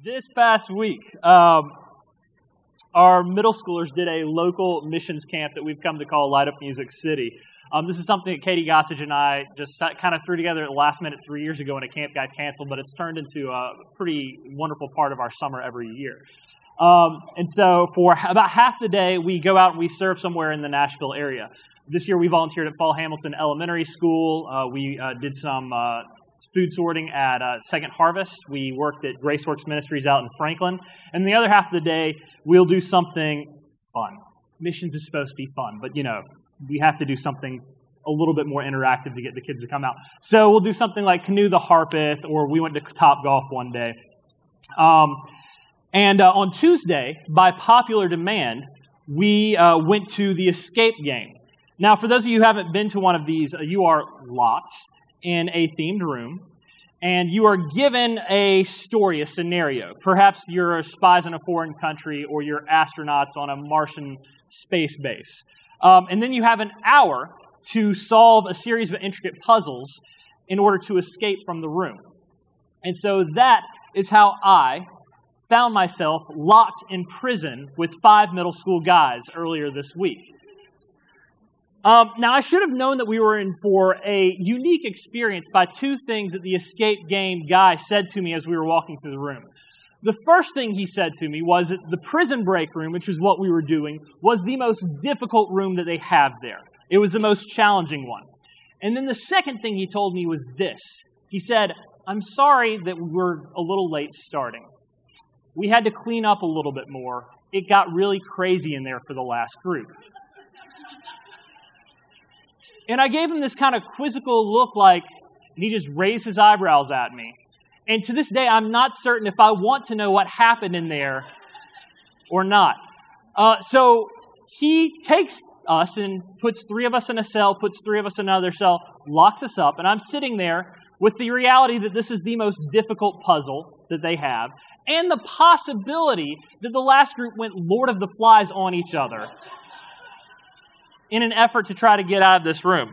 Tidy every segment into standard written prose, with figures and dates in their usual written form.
This past week, our middle schoolers did a local missions camp that we've come to call Light Up Music City. This is something that Katie Gossage and I just kind of threw together at the last minute 3 years ago when a camp got canceled, but it's turned into a pretty wonderful part of our summer every year. And so for about half the day, we go out and we serve somewhere in the Nashville area. This year we volunteered at Fall Hamilton Elementary School. We did some food sorting at Second Harvest. We worked at Graceworks Ministries out in Franklin. And the other half of the day, we'll do something fun. Missions is supposed to be fun, but we have to do something a little bit more interactive to get the kids to come out. So we'll do something like Canoe the Harpeth, or we went to Top Golf one day. And on Tuesday, by popular demand, we went to the escape game. Now, for those of you who haven't been to one of these, you are locked in a themed room, and you are given a story, a scenario. Perhaps you're spies in a foreign country, or you're astronauts on a Martian space base. And then you have an hour to solve a series of intricate puzzles in order to escape from the room. And so that is how I found myself locked in prison with 5 middle school guys earlier this week. Now, I should have known that we were in for a unique experience by 2 things that the escape game guy said to me as we were walking through the room. The first thing he said to me was that the prison break room, which is what we were doing, was the most difficult room that they have there. It was the most challenging one. And then the second thing he told me was this. He said, "I'm sorry that we're a little late starting. We had to clean up a little bit more. It got really crazy in there for the last group." And I gave him this kind of quizzical look and he just raised his eyebrows at me. And to this day, I'm not certain if I want to know what happened in there or not. So he takes us and puts 3 of us in a cell, puts 3 of us in another cell, locks us up, and I'm sitting there with the reality that this is the most difficult puzzle that they have, and the possibility that the last group went Lord of the Flies on each other in an effort to try to get out of this room.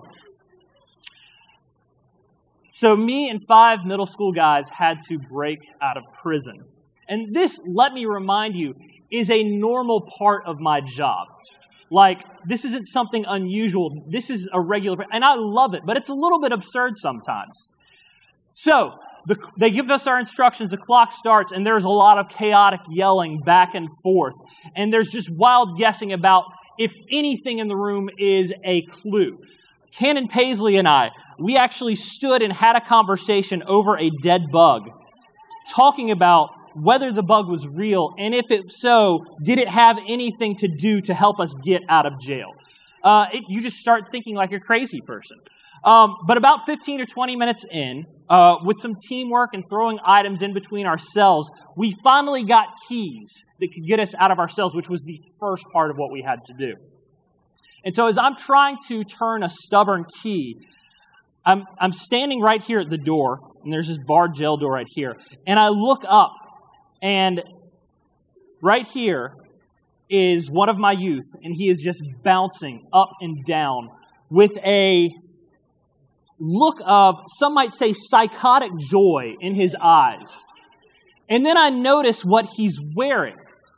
So me and 5 middle school guys had to break out of prison. And this, let me remind you, is a normal part of my job. This isn't something unusual. This is a regular, and I love it, but it's a little bit absurd sometimes. So they give us our instructions, the clock starts, and there's a lot of chaotic yelling back and forth. And there's just wild guessing about if anything in the room is a clue. Canon Paisley and I, we actually stood and had a conversation over a dead bug, talking about whether the bug was real, and if so, did it have anything to do to help us get out of jail? You just start thinking like a crazy person. But about 15 or 20 minutes in, with some teamwork and throwing items in between our cells, we finally got keys that could get us out of our cells, which was the first part of what we had to do. And so as I'm trying to turn a stubborn key, I'm standing right here at the door, and there's this barred jail door right here, and I look up, and right here is one of my youth, and he is just bouncing up and down with a look of, some might say, psychotic joy in his eyes. And then I notice what he's wearing.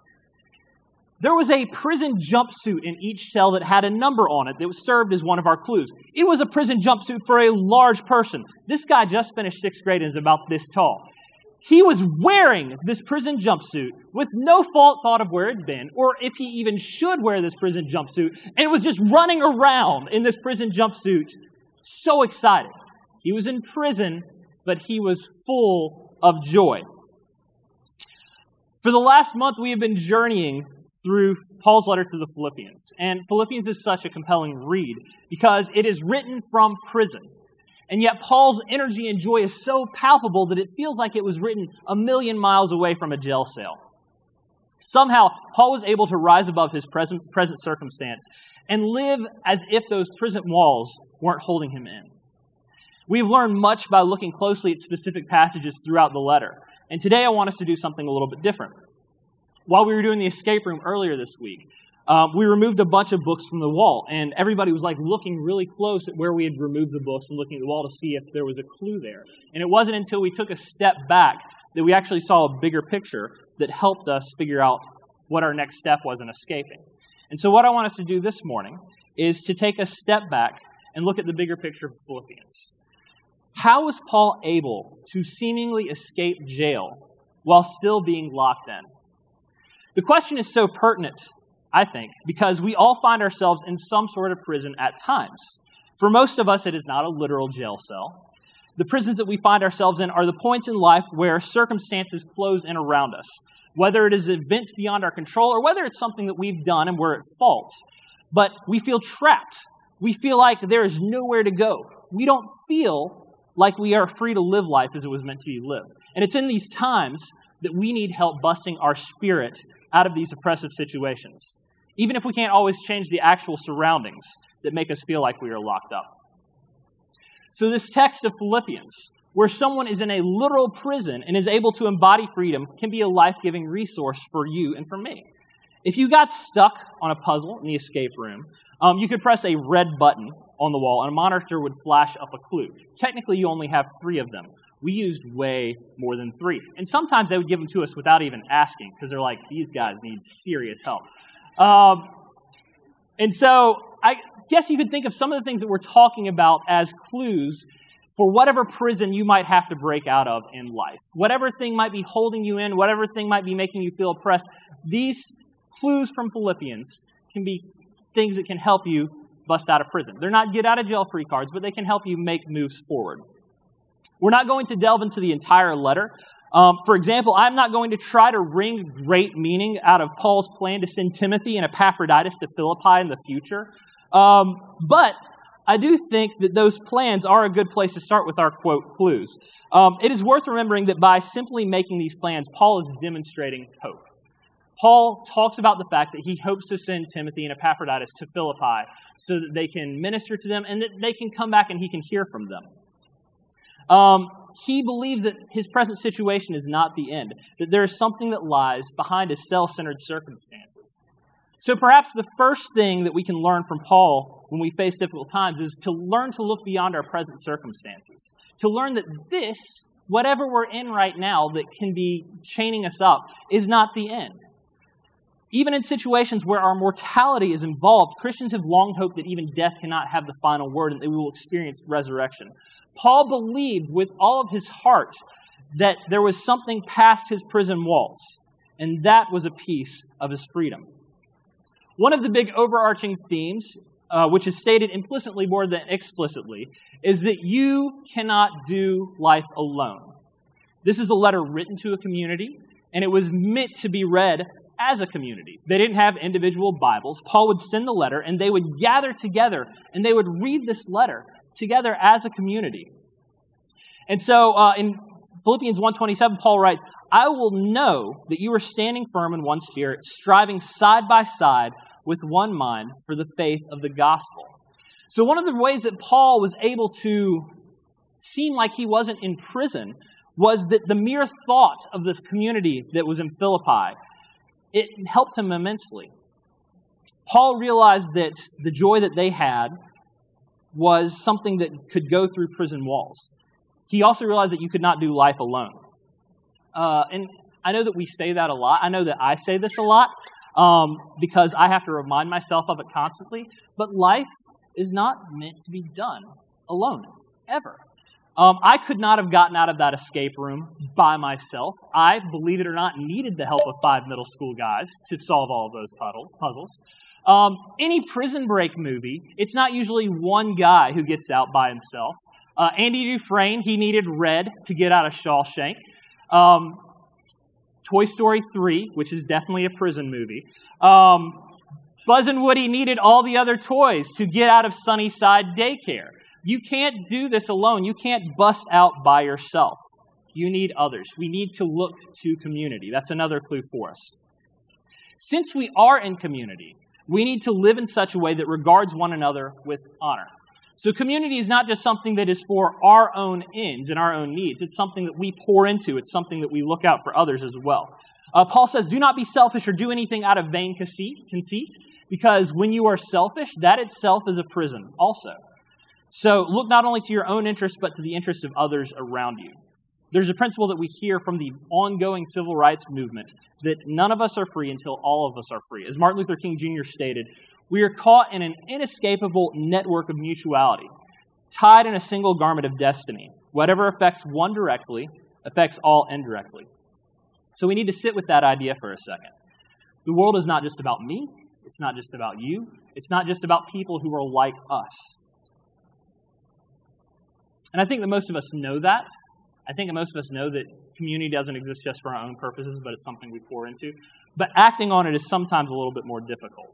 There was a prison jumpsuit in each cell that had a number on it that served as one of our clues. It was a prison jumpsuit for a large person. This guy just finished 6th grade and is about this tall. He was wearing this prison jumpsuit with no thought of where it had been, or if he even should wear this prison jumpsuit, and was just running around in this prison jumpsuit, so excited. He was in prison, but he was full of joy. For the last month, we have been journeying through Paul's letter to the Philippians. And Philippians is such a compelling read because it is written from prison. And yet Paul's energy and joy is so palpable that it feels like it was written a million miles away from a jail cell. Somehow, Paul was able to rise above his present circumstance and live as if those prison walls weren't holding him in. We've learned much by looking closely at specific passages throughout the letter. And today I want us to do something a little bit different. While we were doing the escape room earlier this week, we removed a bunch of books from the wall, and everybody was looking really close at where we had removed the books and looking at the wall to see if there was a clue there. And it wasn't until we took a step back that we actually saw a bigger picture that helped us figure out what our next step was in escaping. And so what I want us to do this morning is to take a step back and look at the bigger picture of Philippians. How was Paul able to seemingly escape jail while still being locked in? The question is so pertinent, I think, because we all find ourselves in some sort of prison at times. For most of us, it is not a literal jail cell. The prisons that we find ourselves in are the points in life where circumstances close in around us, whether it is events beyond our control or whether it's something that we've done and we're at fault. But we feel trapped. We feel like there is nowhere to go. We don't feel like we are free to live life as it was meant to be lived. And it's in these times that we need help busting our spirit out of these oppressive situations, even if we can't always change the actual surroundings that make us feel like we are locked up. So this text of Philippians, where someone is in a literal prison and is able to embody freedom, can be a life-giving resource for you and for me. If you got stuck on a puzzle in the escape room, you could press a red button on the wall and a monitor would flash up a clue. Technically, you only have 3 of them. We used way more than 3. And sometimes they would give them to us without even asking because they're like, these guys need serious help. And so I guess you could think of some of the things that we're talking about as clues for whatever prison you might have to break out of in life. Whatever thing might be holding you in, whatever thing might be making you feel oppressed, these clues from Philippians can be things that can help you bust out of prison. They're not get-out-of-jail-free cards, but they can help you make moves forward. We're not going to delve into the entire letter. For example, I'm not going to try to wring great meaning out of Paul's plan to send Timothy and Epaphroditus to Philippi in the future. But I do think that those plans are a good place to start with our, quote, clues. It is worth remembering that by simply making these plans, Paul is demonstrating hope. Paul talks about the fact that he hopes to send Timothy and Epaphroditus to Philippi so that they can minister to them and that they can come back and he can hear from them. He believes that his present situation is not the end, that there is something that lies behind his self-centered circumstances. So perhaps the first thing that we can learn from Paul when we face difficult times is to learn to look beyond our present circumstances, to learn that this, whatever we're in right now that can be chaining us up, is not the end. Even in situations where our mortality is involved, Christians have long hoped that even death cannot have the final word and that we will experience resurrection. Paul believed with all of his heart that there was something past his prison walls, and that was a piece of his freedom. One of the big overarching themes, which is stated implicitly more than explicitly, is that you cannot do life alone. This is a letter written to a community, and it was meant to be read as a community. They didn't have individual Bibles. Paul would send the letter, and they would gather together, and they would read this letter together as a community. And so in Philippians 1:27, Paul writes, I will know that you are standing firm in one spirit, striving side by side with one mind for the faith of the gospel. So one of the ways that Paul was able to seem like he wasn't in prison was that the mere thought of the community that was in Philippi, it helped him immensely. Paul realized that the joy that they had was something that could go through prison walls. He also realized that you could not do life alone. And I know that we say that a lot. I know that I say this a lot because I have to remind myself of it constantly. But life is not meant to be done alone, ever. I could not have gotten out of that escape room by myself. I, believe it or not, needed the help of 5 middle school guys to solve all of those puzzles. Any Prison Break movie, it's not usually one guy who gets out by himself. Andy Dufresne, he needed Red to get out of Shawshank. Toy Story 3, which is definitely a prison movie. Buzz and Woody needed all the other toys to get out of Sunnyside Daycare. You can't do this alone. You can't bust out by yourself. You need others. We need to look to community. That's another clue for us. Since we are in community, we need to live in such a way that regards one another with honor. So community is not just something that is for our own ends and our own needs. It's something that we pour into. It's something that we look out for others as well. Paul says, do not be selfish or do anything out of vain conceit, because when you are selfish, that itself is a prison also. So look not only to your own interest, but to the interest of others around you. There's a principle that we hear from the ongoing civil rights movement that none of us are free until all of us are free. As Martin Luther King Jr. stated, we are caught in an inescapable network of mutuality, tied in a single garment of destiny. Whatever affects one directly affects all indirectly. So we need to sit with that idea for a second. The world is not just about me. It's not just about you. It's not just about people who are like us. And I think that most of us know that. I think that most of us know that community doesn't exist just for our own purposes, but it's something we pour into. But acting on it is sometimes a little bit more difficult.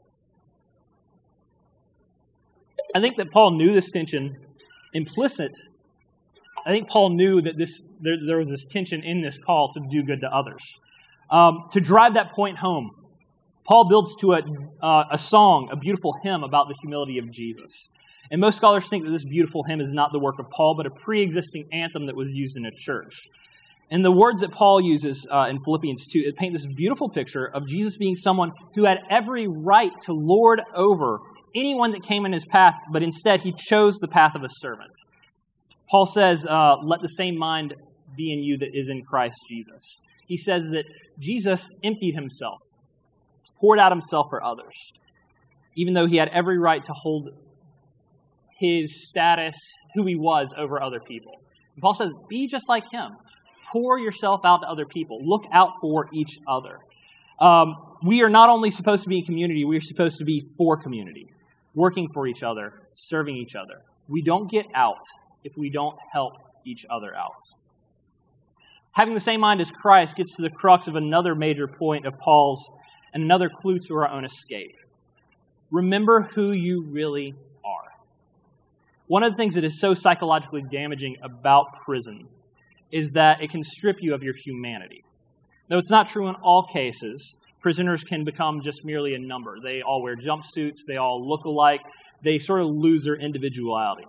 I think that Paul knew this tension implicit. I think Paul knew that there was this tension in this call to do good to others. To drive that point home, Paul builds to a song, a beautiful hymn about the humility of Jesus. And most scholars think that this beautiful hymn is not the work of Paul, but a pre-existing anthem that was used in a church. And the words that Paul uses in Philippians 2, it paint this beautiful picture of Jesus being someone who had every right to lord over anyone that came in his path, but instead he chose the path of a servant. Paul says, let the same mind be in you that is in Christ Jesus. He says that Jesus emptied himself, poured out himself for others, even though he had every right to hold his status, who he was, over other people. And Paul says, be just like him. Pour yourself out to other people. Look out for each other. We are not only supposed to be in community, we are supposed to be for community, working for each other, serving each other. We don't get out if we don't help each other out. Having the same mind as Christ gets to the crux of another major point of Paul's and another clue to our own escape. Remember who you really are. One of the things that is so psychologically damaging about prison is that it can strip you of your humanity. Though it's not true in all cases, prisoners can become just merely a number. They all wear jumpsuits, they all look alike, they sort of lose their individuality.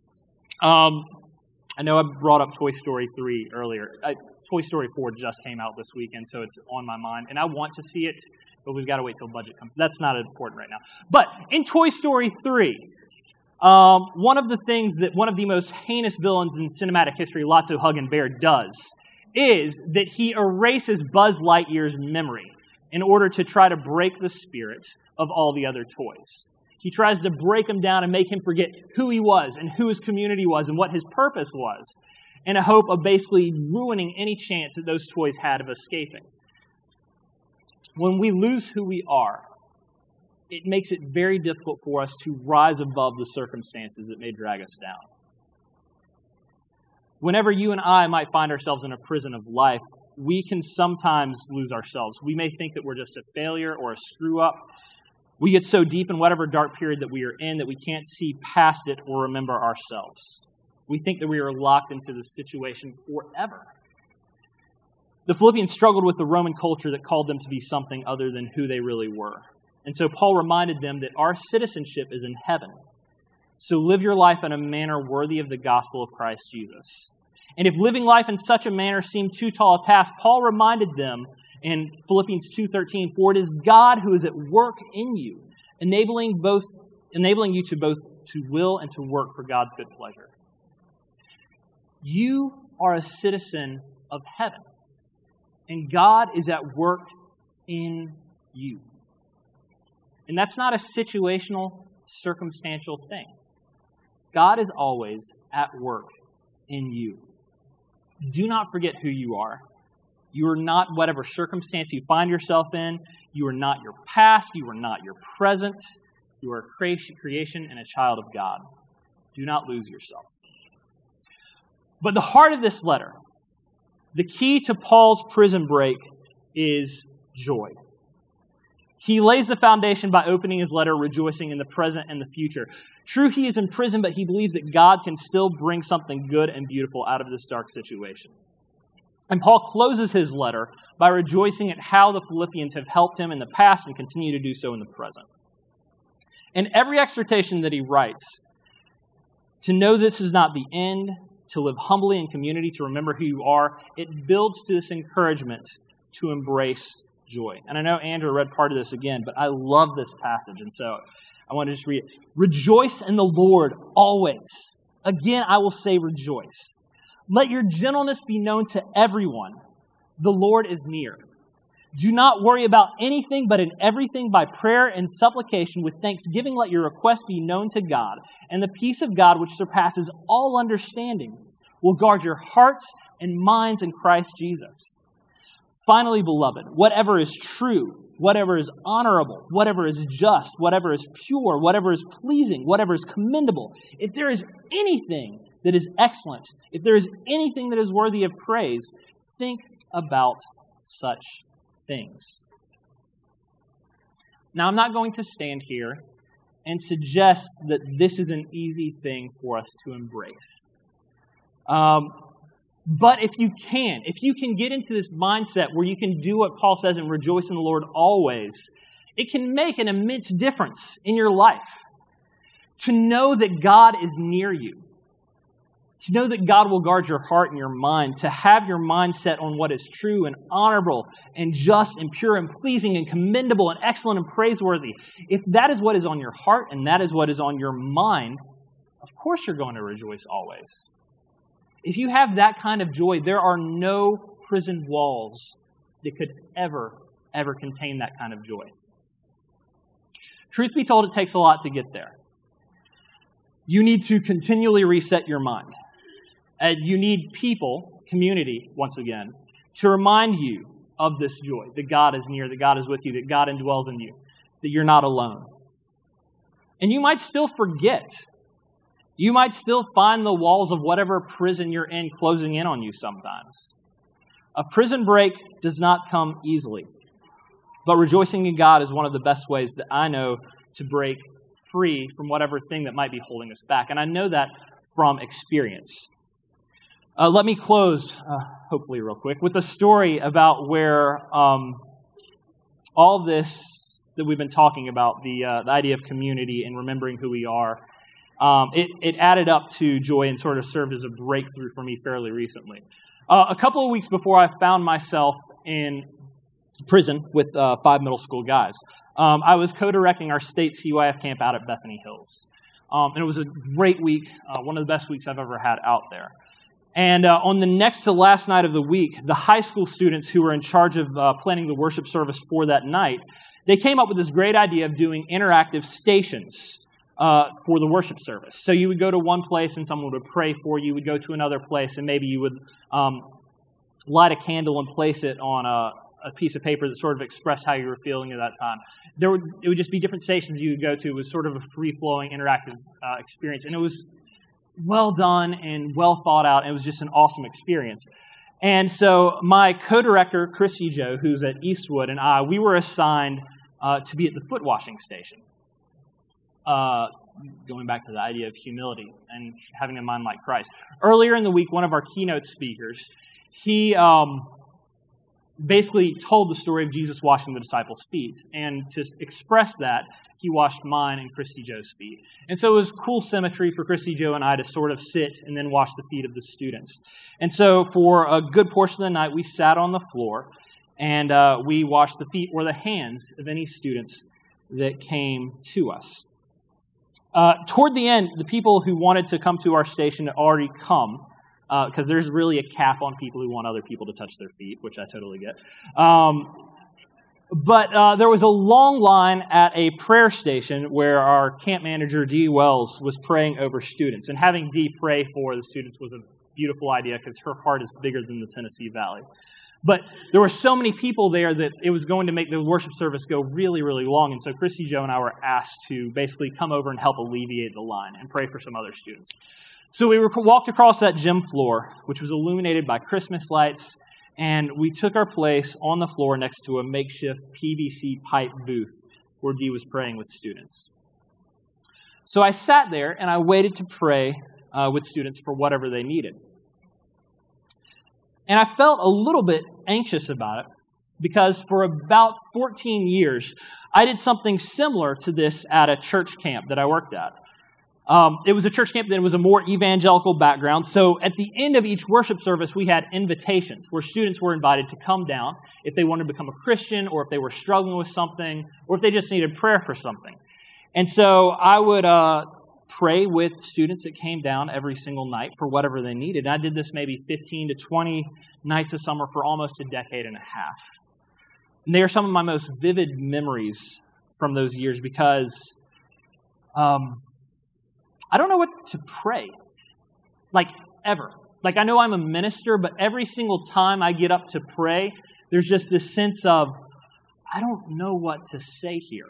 I know I brought up Toy Story 3 earlier. Toy Story 4 just came out this weekend, so it's on my mind, and I want to see it, but we've got to wait till budget comes. That's not important right now. But in Toy Story 3, one of the most heinous villains in cinematic history, Lotso Huggin' Bear, does is that he erases Buzz Lightyear's memory in order to try to break the spirit of all the other toys. He tries to break him down and make him forget who he was and who his community was and what his purpose was, in a hope of basically ruining any chance that those toys had of escaping. When we lose who we are, it makes it very difficult for us to rise above the circumstances that may drag us down. Whenever you and I might find ourselves in a prison of life, we can sometimes lose ourselves. We may think that we're just a failure or a screw-up. We get so deep in whatever dark period that we are in that we can't see past it or remember ourselves. We think that we are locked into the situation forever. The Philippians struggled with the Roman culture that called them to be something other than who they really were. And so Paul reminded them that our citizenship is in heaven. So live your life in a manner worthy of the gospel of Christ Jesus. And if living life in such a manner seemed too tall a task, Paul reminded them in Philippians 2:13, for it is God who is at work in you, enabling you to both to will and to work for God's good pleasure. You are a citizen of heaven, and God is at work in you. And that's not a situational, circumstantial thing. God is always at work in you. Do not forget who you are. You are not whatever circumstance you find yourself in. You are not your past. You are not your present. You are a creation and a child of God. Do not lose yourself. But the heart of this letter, the key to Paul's prison break, is joy. He lays the foundation by opening his letter rejoicing in the present and the future. True, he is in prison, but he believes that God can still bring something good and beautiful out of this dark situation. And Paul closes his letter by rejoicing at how the Philippians have helped him in the past and continue to do so in the present. In every exhortation that he writes, to know this is not the end, to live humbly in community, to remember who you are, it builds to this encouragement to embrace joy. And I know Andrew read part of this again, but I love this passage, and so I want to just read it. Rejoice in the Lord always. Again, I will say rejoice. Let your gentleness be known to everyone. The Lord is near. Do not worry about anything, but in everything by prayer and supplication with thanksgiving let your requests be known to God. And the peace of God, which surpasses all understanding, will guard your hearts and minds in Christ Jesus. Finally, beloved, whatever is true, whatever is honorable, whatever is just, whatever is pure, whatever is pleasing, whatever is commendable, if there is anything that is excellent, if there is anything that is worthy of praise, think about such things. Now, I'm not going to stand here and suggest that this is an easy thing for us to embrace. But if you can get into this mindset where you can do what Paul says and rejoice in the Lord always, it can make an immense difference in your life. To know that God is near you. To know that God will guard your heart and your mind. To have your mind set on what is true and honorable and just and pure and pleasing and commendable and excellent and praiseworthy. If that is what is on your heart and that is what is on your mind, of course you're going to rejoice always. If you have that kind of joy, there are no prison walls that could ever contain that kind of joy. Truth be told, it takes a lot to get there. You need to continually reset your mind. You need people, community, once again, to remind you of this joy, that God is near, that God is with you, that God indwells in you, that you're not alone. And you might still forget. You might still find the walls of whatever prison you're in closing in on you sometimes. A prison break does not come easily. But rejoicing in God is one of the best ways that I know to break free from whatever thing that might be holding us back. And I know that from experience. Let me close, hopefully real quick, with a story about where all this that we've been talking about, the idea of community and remembering who we are, it added up to joy and sort of served as a breakthrough for me fairly recently. A couple of weeks before I found myself in prison with 5 middle school guys, I was co-directing our state CYF camp out at Bethany Hills. And it was a great week, one of the best weeks I've ever had out there. And on the next to last night of the week, the high school students who were in charge of planning the worship service for that night, they came up with this great idea of doing interactive stations for the worship service. So you would go to one place and someone would pray for you. You would go to another place and maybe you would light a candle and place it on a piece of paper that sort of expressed how you were feeling at that time. It would just be different stations you would go to. It was sort of a free-flowing, interactive experience. And it was well done and well thought out. And it was just an awesome experience. And so my co-director, Christy Joe, who's at Eastwood, and we were assigned to be at the foot washing station. Going back to the idea of humility and having a mind like Christ. Earlier in the week, one of our keynote speakers, he basically told the story of Jesus washing the disciples' feet. And to express that, he washed mine and Christy Joe's feet. And so it was cool symmetry for Christy Joe and I to sort of sit and then wash the feet of the students. And so for a good portion of the night, we sat on the floor and we washed the feet or the hands of any students that came to us. Toward the end, the people who wanted to come to our station had already come, because there's really a cap on people who want other people to touch their feet, which I totally get. But there was a long line at a prayer station where our camp manager, Dee Wells, was praying over students. And having Dee pray for the students was a beautiful idea because her heart is bigger than the Tennessee Valley. But there were so many people there that it was going to make the worship service go really, really long. And so Christy Joe and I were asked to basically come over and help alleviate the line and pray for some other students. So we walked across that gym floor, which was illuminated by Christmas lights, and we took our place on the floor next to a makeshift PVC pipe booth where Dee was praying with students. So I sat there and I waited to pray with students for whatever they needed. And I felt a little bit anxious about it because for about 14 years, I did something similar to this at a church camp that I worked at. It was a church camp that was a more evangelical background. So at the end of each worship service, we had invitations where students were invited to come down if they wanted to become a Christian or if they were struggling with something or if they just needed prayer for something. And so I would pray with students that came down every single night for whatever they needed. And I did this maybe 15 to 20 nights a summer for almost a decade and a half. And they are some of my most vivid memories from those years because I don't know what to pray, like ever. Like I know I'm a minister, but every single time I get up to pray, there's just this sense of, I don't know what to say here.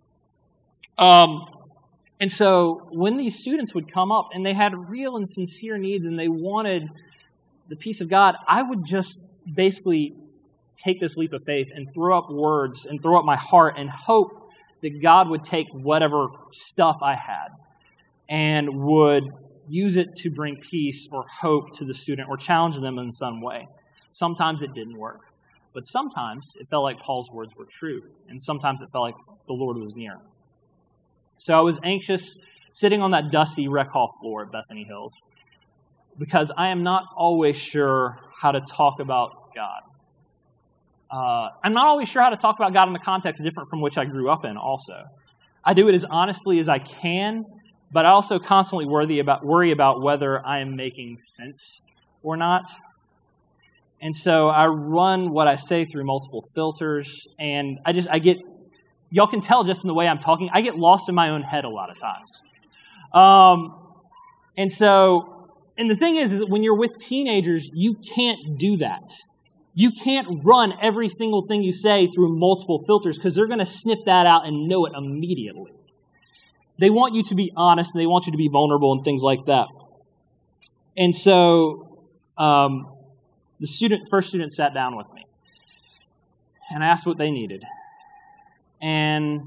And so when these students would come up and they had real and sincere needs and they wanted the peace of God, I would just basically take this leap of faith and throw up words and throw up my heart and hope that God would take whatever stuff I had and would use it to bring peace or hope to the student or challenge them in some way. Sometimes it didn't work, but sometimes it felt like Paul's words were true, and sometimes it felt like the Lord was near. So I was anxious sitting on that dusty rec hall floor at Bethany Hills because I am not always sure how to talk about God. I'm not always sure how to talk about God in a context different from which I grew up in also. I do it as honestly as I can, but I also constantly worry about whether I am making sense or not. And so I run what I say through multiple filters, and I get, y'all can tell just in the way I'm talking, I get lost in my own head a lot of times. And the thing is that when you're with teenagers, you can't do that. You can't run every single thing you say through multiple filters because they're going to sniff that out and know it immediately. They want you to be honest and they want you to be vulnerable and things like that. And so the first student sat down with me and I asked what they needed. And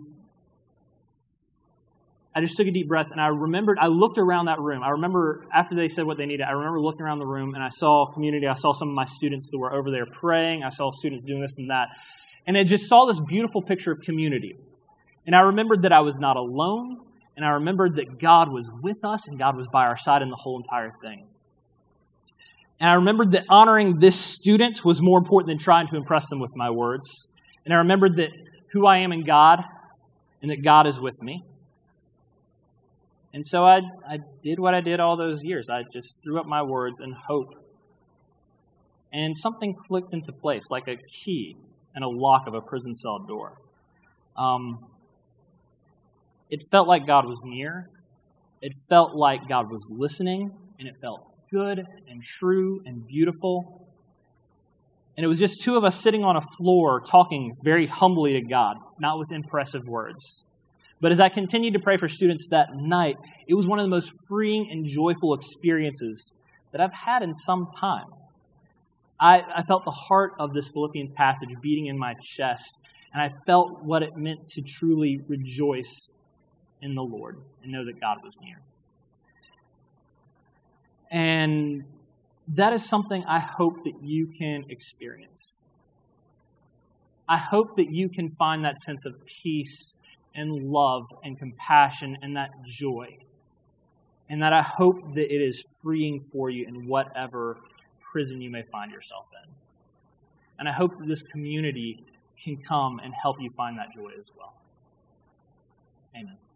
I just took a deep breath and I looked around that room. I remember after they said what they needed, I remember looking around the room and I saw community. I saw some of my students that were over there praying. I saw students doing this and that. And I just saw this beautiful picture of community. And I remembered that I was not alone. And I remembered that God was with us and God was by our side in the whole entire thing. And I remembered that honoring this student was more important than trying to impress them with my words. And I remembered that who I am in God and that God is with me. And so I did what I did all those years. I just threw up my words in hope. And something clicked into place, like a key and a lock of a prison cell door. It felt like God was near. It felt like God was listening. And it felt good and true and beautiful. And it was just two of us sitting on a floor talking very humbly to God, not with impressive words. But as I continued to pray for students that night, it was one of the most freeing and joyful experiences that I've had in some time. I felt the heart of this Philippians passage beating in my chest, and I felt what it meant to truly rejoice in the Lord and know that God was near. And that is something I hope that you can experience. I hope that you can find that sense of peace and love and compassion and that joy. And that I hope that it is freeing for you in whatever prison you may find yourself in. And I hope that this community can come and help you find that joy as well. Amen.